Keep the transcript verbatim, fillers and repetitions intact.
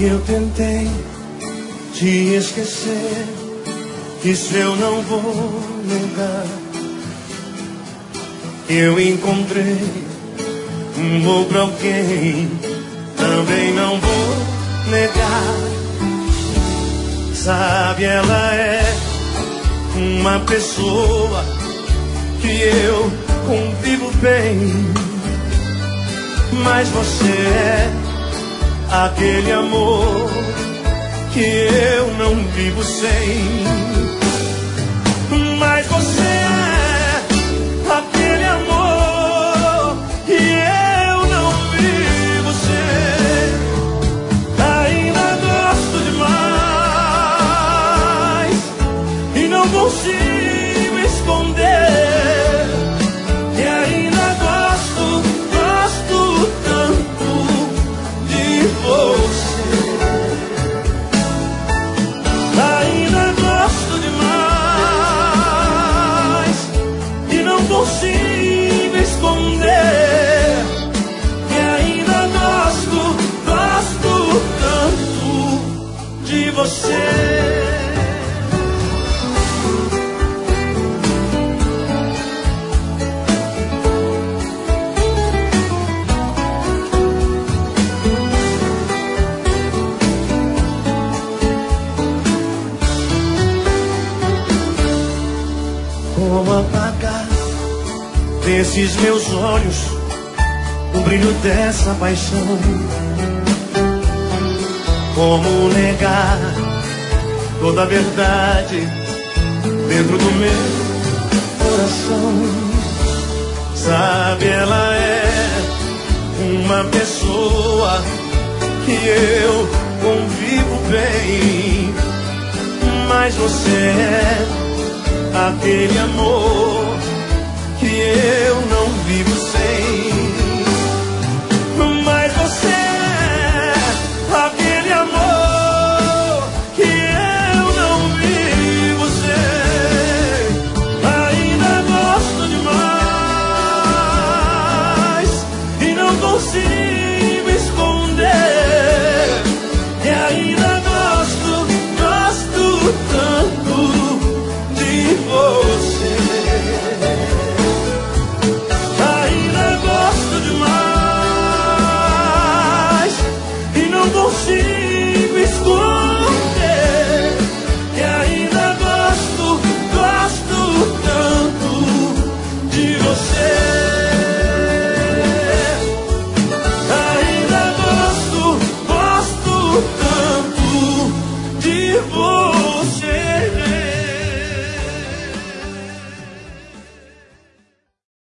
E eu tentei te esquecer, isso eu não vou negar. Eu encontrei um outro alguém, também não vou negar. Sabe, ela é uma pessoa que eu convivo bem, mas você é aquele amor que eu não vivo sem. Mas você é aquele amor que eu não vivo sem. Ainda gosto demais e não consigo esconder que ainda gosto, gosto tanto de você. Ainda gosto demais e não consigo esconder que ainda gosto, gosto tanto de você. Como apagar desses meus olhos o brilho dessa paixão? Como negar toda a verdade dentro do meu coração? Sabe, ela é uma pessoa que eu convivo bem, mas você é aquele amor que eu não vivo sem. Mas você é aquele amor que eu não vivo sem. Ainda gosto demais e não consigo esconder que ainda gosto, gosto tanto de você. Ainda gosto demais e não consigo esconder que ainda gosto, gosto tanto de você. Ainda gosto, gosto tanto de você.